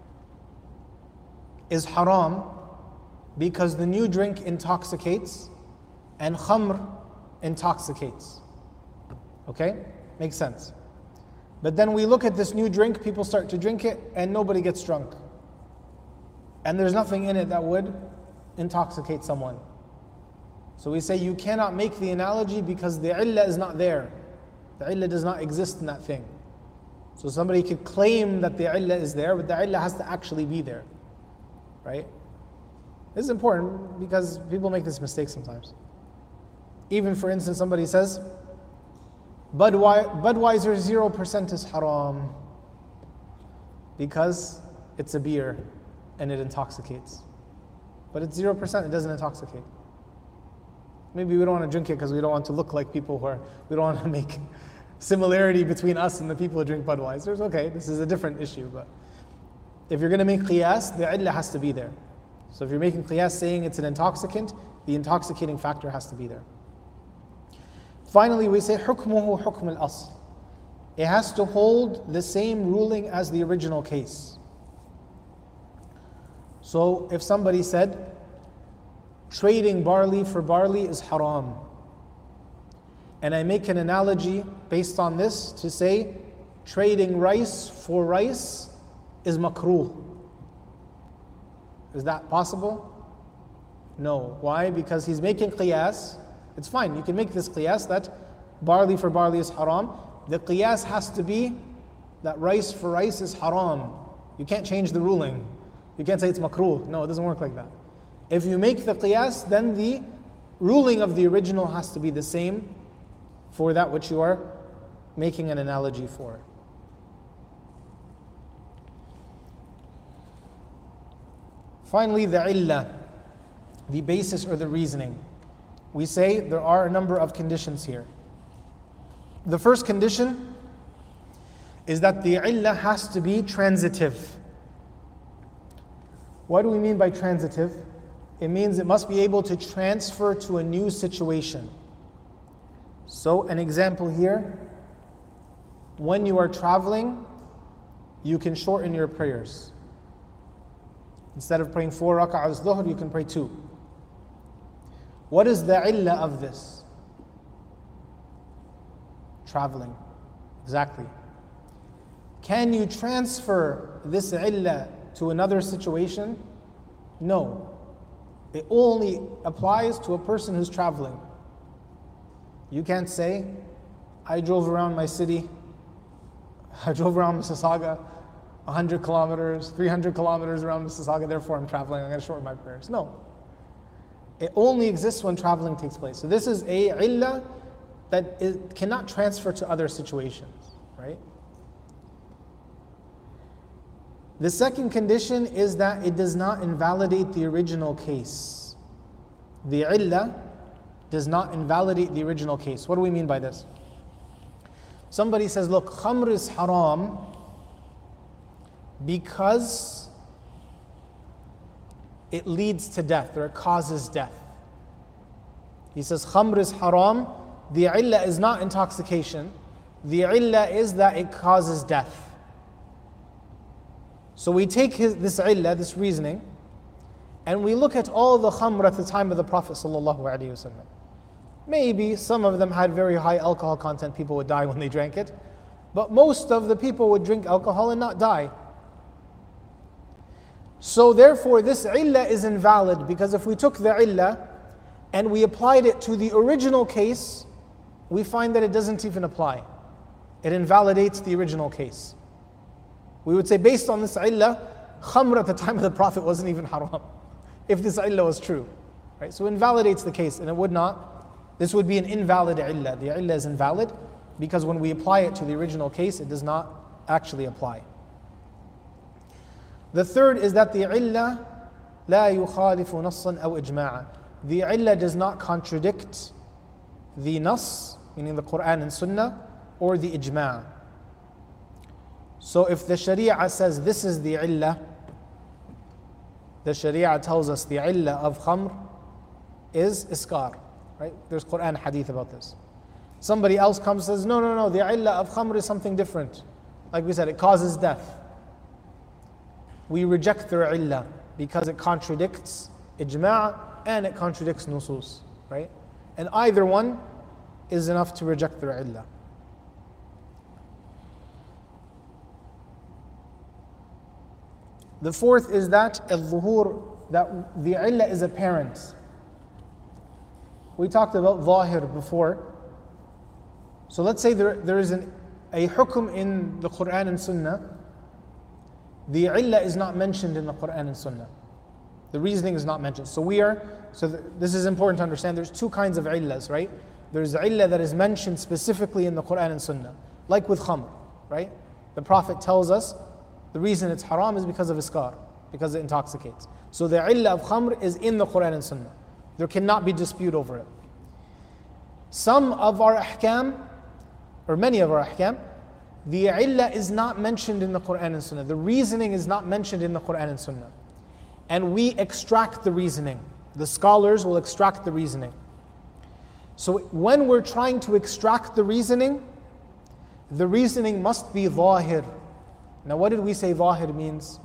is haram because the new drink intoxicates and khamr intoxicates. Okay? Makes sense. But then we look at this new drink, people start to drink it, and nobody gets drunk. And there's nothing in it that would intoxicate someone. So we say you cannot make the analogy because the illah is not there. The illah does not exist in that thing. So somebody could claim that the illah is there, but the illah has to actually be there. Right? This is important because people make this mistake sometimes. Even for instance, somebody says, Budweiser 0% is haram because it's a beer and it intoxicates. But it's 0%, it doesn't intoxicate. Maybe we don't want to drink it because we don't want to look like people we don't want to make similarity between us and the people who drink Budweisers. Okay, this is a different issue, but if you're going to make qiyas, the illah has to be there. So if you're making qiyas saying it's an intoxicant, the intoxicating factor has to be there. Finally, we say hukmuhu hukm al-asl. It has to hold the same ruling as the original case. So if somebody said, trading barley for barley is haram, and I make an analogy based on this to say, trading rice for rice is makruh. Is that possible? No. Why? Because he's making qiyas. It's fine, you can make this qiyas that barley for barley is haram. The qiyas has to be that rice for rice is haram. You can't change the ruling. You can't say it's makruh. No, it doesn't work like that. If you make the qiyas, then the ruling of the original has to be the same for that which you are making an analogy for. Finally, the illah, the basis or the reasoning. We say there are a number of conditions here. The first condition is that the illah has to be transitive. What do we mean by transitive? It means it must be able to transfer to a new situation. So an example here, when you are traveling, you can shorten your prayers. Instead of praying 4 rak'ahs dhuhr, you can pray 2. What is the illah of this? Traveling. Exactly. Can you transfer this illah to another situation? No. It only applies to a person who's traveling. You can't say, I drove around my city, I drove around Mississauga, 100 kilometers, 300 kilometers around Mississauga, therefore I'm traveling, I'm going to shorten my prayers. No. It only exists when traveling takes place. So this is a illah that it cannot transfer to other situations, right? The second condition is that it does not invalidate the original case. The illah does not invalidate the original case. What do we mean by this? Somebody says, look, khamr is haram because it leads to death or it causes death. He says, khamr is haram. The illah is not intoxication. The illah is that it causes death. So we take this illah, this reasoning, and we look at all the khamr at the time of the Prophet ﷺ. Maybe some of them had very high alcohol content, people would die when they drank it, but most of the people would drink alcohol and not die. So therefore this illah is invalid, because if we took the illah and we applied it to the original case, we find that it doesn't even apply. It invalidates the original case. We would say, based on this illah, khamr at the time of the Prophet wasn't even haram, if this illah was true. Right? So it invalidates the case, and it would not, this would be an invalid illah. The illah is invalid, because when we apply it to the original case, it does not actually apply. The third is that the illah لا يخالف نصا أو إجماعا. The illah does not contradict the nas, meaning the Quran and Sunnah, or the ijma'. So if the Sharia says this is the illah, the Sharia tells us the illah of khamr is iskar, right? There's Quran hadith about this. Somebody else comes and says, no, the illah of khamr is something different. Like we said, it causes death. We reject their illah because it contradicts ijma' and it contradicts nusus, right? And either one is enough to reject their illah. The fourth is that al-zuhur, that the illah is apparent. We talked about zahir before. So let's say there is a hukum in the Quran and Sunnah. The illah is not mentioned in the Quran and Sunnah. The reasoning is not mentioned. This is important to understand. There's two kinds of illahs, right? There's illah that is mentioned specifically in the Quran and Sunnah, like with khamr, right? The Prophet tells us the reason it's haram is because of iskar, because it intoxicates. So the illah of khamr is in the Quran and Sunnah. There cannot be dispute over it. Some of our ahkam, or many of our ahkam, the illah is not mentioned in the Quran and Sunnah. The reasoning is not mentioned in the Quran and Sunnah. And we extract the reasoning. The scholars will extract the reasoning. So when we're trying to extract the reasoning must be zahir. Now what did we say zahir means?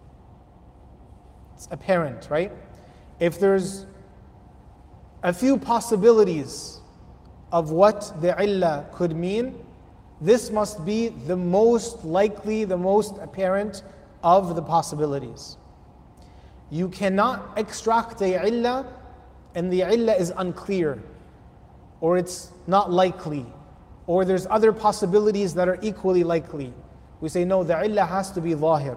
It's apparent, right? If there's a few possibilities of what the illah could mean, this must be the most likely, the most apparent of the possibilities. You cannot extract a illah and the illah is unclear, or it's not likely, or there's other possibilities that are equally likely. We say no, the illah has to be zahir.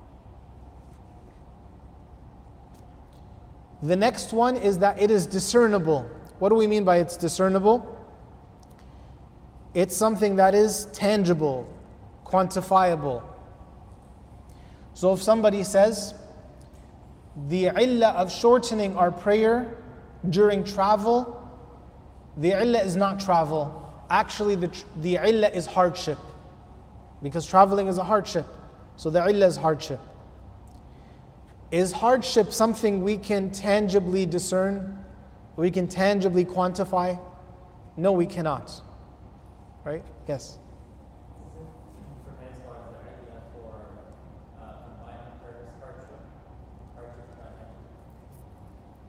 The next one is that it is discernible. What do we mean by it's discernible? It's something that is tangible, quantifiable. So if somebody says, the illah of shortening our prayer during travel, the illah is not travel. Actually, the illah is hardship. Because traveling is a hardship. So the illah is hardship. Is hardship something we can tangibly discern? We can tangibly quantify? No, we cannot. Right? Yes?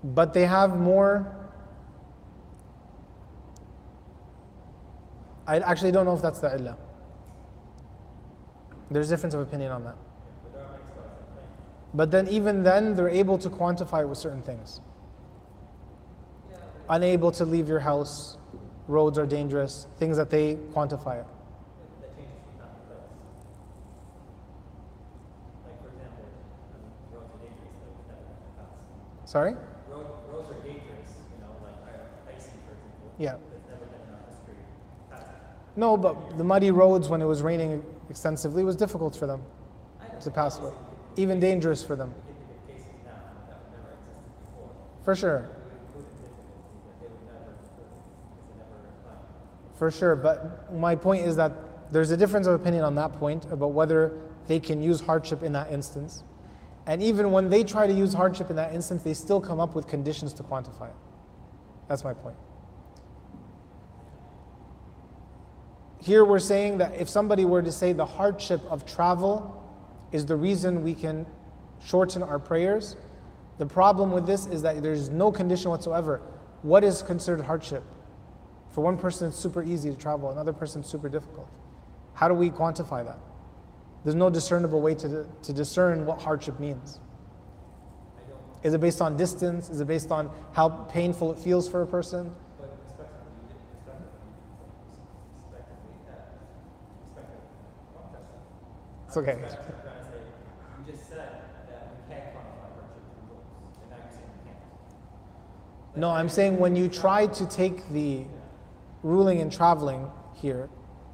but they have more. I actually don't know if that's the illah. There's a difference of opinion on that. But then even then, they're able to quantify it with certain things. Unable to leave your house, roads are dangerous, things that they quantify it. That changes from time to place. Like, for example, roads are dangerous, like we've never had in the past. Sorry? Roads are dangerous, like icy, for example. Yeah. There's never been enough history past that. No, but the muddy roads when it was raining extensively was difficult for them to pass with. Even dangerous for them. We can think of cases now that never existed before. For sure. We would include it difficulty, but they would never include it because they never applied. For sure, but my point is that there's a difference of opinion on that point about whether they can use hardship in that instance. And even when they try to use hardship in that instance, they still come up with conditions to quantify it. That's my point. Here we're saying that if somebody were to say the hardship of travel is the reason we can shorten our prayers, the problem with this is that there's no condition whatsoever. What is considered hardship? For one person it's super easy to travel, another person it's super difficult. How do we quantify that? There's no discernible way to discern what hardship means. Is it based on distance? Is it based on how painful it feels for a person? But It's okay. you just said that we can't quantify hardship through rules, and now you're saying we can't. No, I'm saying when you try to take the ruling in traveling here,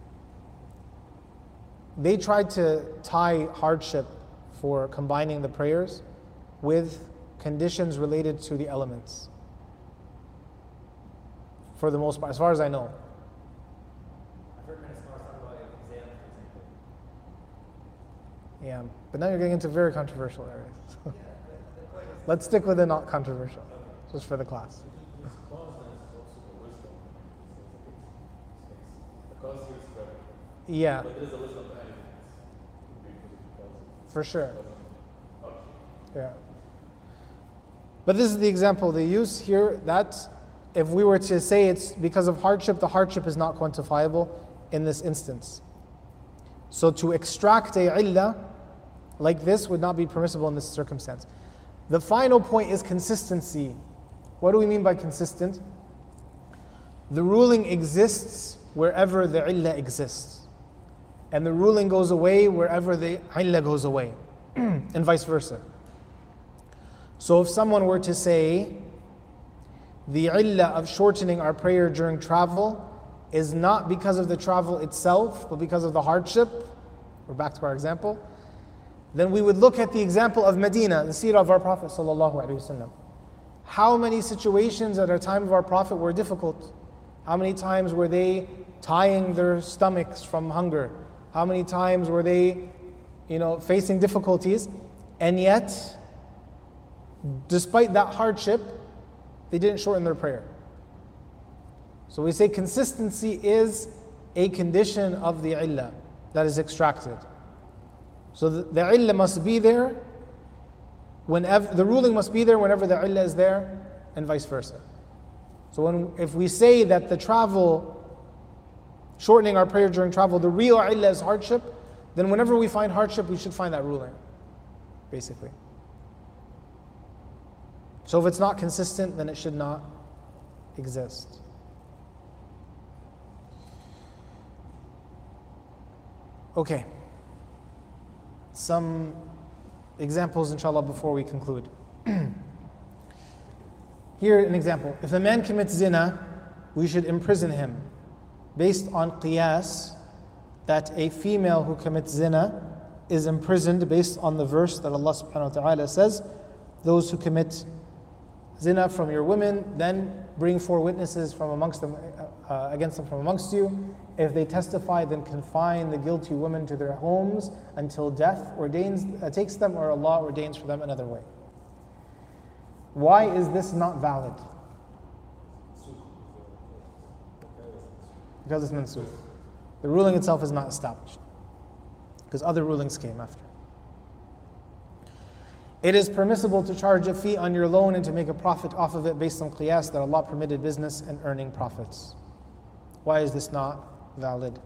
they tried to tie hardship for combining the prayers with conditions related to the elements. For the most part, as far as I know. I've heard many scholars talk about an exam, for example. Yeah, but now you're getting into very controversial areas. Let's stick with the not controversial, just for the class. This clause then is also the wisdom. Because here's credit. Yeah, But there's a wisdom to anything. for sure. Yeah. But this is the example they use here, that if we were to say it's because of hardship, the hardship is not quantifiable in this instance. So to extract a illah like this would not be permissible in this circumstance. The final point is consistency. What do we mean by consistent? The ruling exists wherever the illah exists. And the ruling goes away wherever the illah goes away. And vice versa. So if someone were to say, the illah of shortening our prayer during travel is not because of the travel itself, but because of the hardship, we're back to our example, then we would look at the example of Medina, the seerah of our Prophet ﷺ. How many situations at the time of our Prophet were difficult? How many times were they tying their stomachs from hunger? How many times were they, facing difficulties? And yet, despite that hardship, they didn't shorten their prayer. So we say consistency is a condition of the illah that is extracted. So the illah must be there whenever, the ruling must be there whenever the illah is there, and vice versa. So if we say that the travel, shortening our prayer during travel, the real illah is hardship, then whenever we find hardship, we should find that ruling, basically. So if it's not consistent, then it should not exist. Okay. Some examples, inshallah, before we conclude. Here, an example. If a man commits zina, we should imprison him based on qiyas, that a female who commits zina is imprisoned based on the verse that Allah subhanahu wa ta'ala says, those who commit zina from your women, then bring 4 witnesses from amongst them, against them from amongst you. If they testify, then confine the guilty women to their homes until death takes them, or Allah ordains for them another way. Why is this not valid? Because it's mansukh. The ruling itself is not established, because other rulings came after. It is permissible to charge a fee on your loan and to make a profit off of it based on qiyas that Allah permitted business and earning profits. Why is this not valid?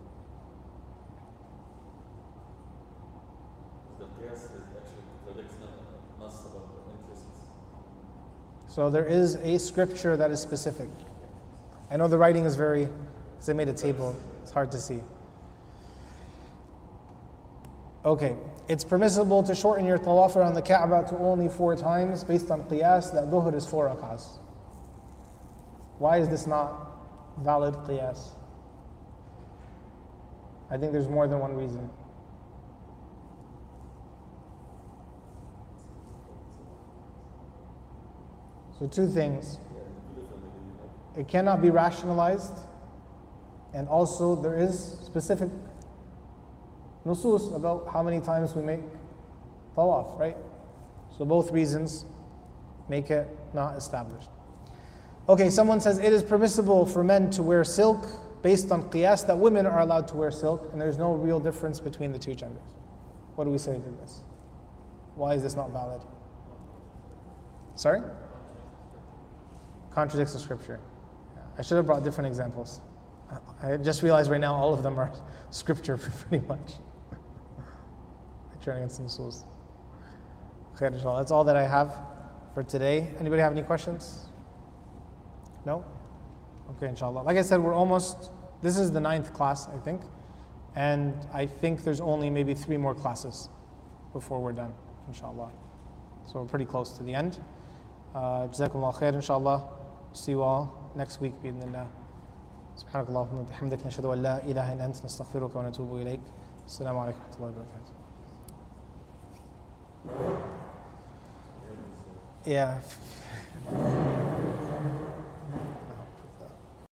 The qiyas is actually contradicts nas about the interests. So there is a scripture that is specific. I know the writing is very, because I made a table, it's hard to see. Okay, it's permissible to shorten your tawaf around the Kaaba to only 4 times based on qiyas that dhuhr is 4 rak'ahs. Why is this not valid qiyas? I think there's more than one reason. So 2 things. It cannot be rationalized, and also there is specific nusus about how many times we make tawaf, right? So both reasons make it not established. Okay, someone says it is permissible for men to wear silk based on qiyas that women are allowed to wear silk, and there's no real difference between the 2 genders. What do we say to this? Why is this not valid? Sorry? Contradicts the scripture. I should have brought different examples. I just realized right now all of them are scripture pretty much. I turn against some souls. Khair, inshallah. That's all that I have for today. Anybody have any questions? No? Okay, inshallah. Like I said, this is the 9th class, I think. And I think there's only maybe 3 more classes before we're done, inshallah. So we're pretty close to the end. Jazakumullah khair, inshallah. See you all next week, bi'idhnillah. سبحانك اللهم وبحمدك نشهد أن لا إله إلا أنت نستغفرك ونتوب إليك. السلام عليكم ورحمة الله وبركاته. Yeah.